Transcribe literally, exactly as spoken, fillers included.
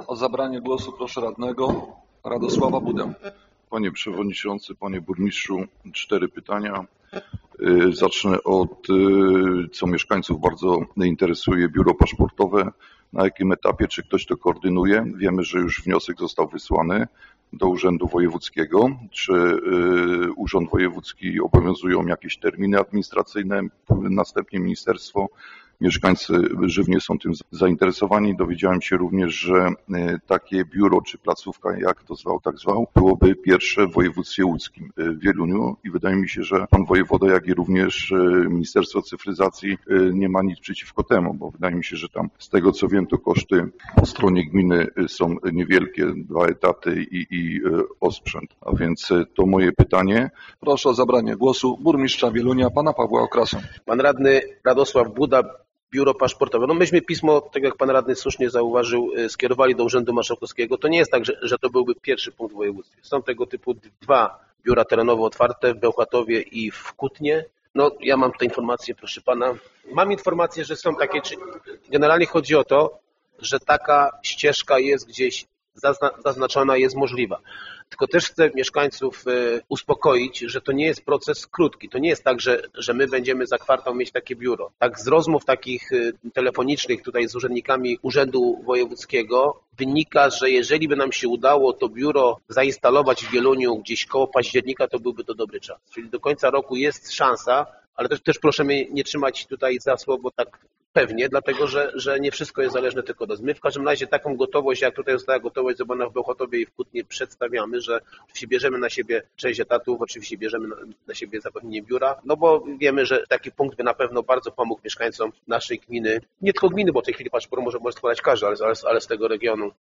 O zabranie głosu proszę radnego Radosława Budę. Panie Przewodniczący, Panie Burmistrzu, cztery pytania. Zacznę od, co mieszkańców bardzo interesuje, biuro paszportowe. Na jakim etapie, czy ktoś to koordynuje? Wiemy, że już wniosek został wysłany do Urzędu Wojewódzkiego. Czy Urząd Wojewódzki obowiązują jakieś terminy administracyjne, następnie ministerstwo? Mieszkańcy żywnie są tym zainteresowani. Dowiedziałem się również, że takie biuro czy placówka, jak to zwał, tak zwał, byłoby pierwsze w województwie łódzkim w Wieluniu i wydaje mi się, że pan wojewoda, jak i również Ministerstwo Cyfryzacji nie ma nic przeciwko temu, bo wydaje mi się, że tam z tego co wiem, to koszty po stronie gminy są niewielkie, dwa etaty i, i osprzęt. A więc to moje pytanie. Proszę o zabranie głosu burmistrza Wielunia, pana Pawła Okrasa. Pan radny Radosław Buda, biuro paszportowe. No myśmy pismo, tak jak pan radny słusznie zauważył, skierowali do Urzędu Marszałkowskiego. To nie jest tak, że, że to byłby pierwszy punkt w województwie. Są tego typu dwa biura terenowo otwarte w Bełchatowie i w Kutnie. No ja mam te informacje, proszę pana. Mam informację, że są takie, czy generalnie chodzi o to, że taka ścieżka jest gdzieś zazna, zaznaczona, jest możliwa. Tylko też chcę mieszkańców uspokoić, że to nie jest proces krótki. To nie jest tak, że, że my będziemy za kwartał mieć takie biuro. Tak z rozmów takich telefonicznych tutaj z urzędnikami Urzędu Wojewódzkiego wynika, że jeżeli by nam się udało to biuro zainstalować w Wieluniu gdzieś koło października, to byłby to dobry czas. Czyli do końca roku jest szansa, ale też, też proszę mnie nie trzymać tutaj za słowo tak pewnie, dlatego że, że nie wszystko jest zależne tylko od nas. My w każdym razie taką gotowość, jak tutaj została gotowość zrobiona w Bełchatowie i w Kutnie, przedstawiamy, że oczywiście bierzemy na siebie część etatów, oczywiście bierzemy na, na siebie zapewnienie biura, no bo wiemy, że taki punkt by na pewno bardzo pomógł mieszkańcom naszej gminy, nie tylko gminy, bo w tej chwili paszport może, może składać każdy, ale, ale, ale z tego regionu.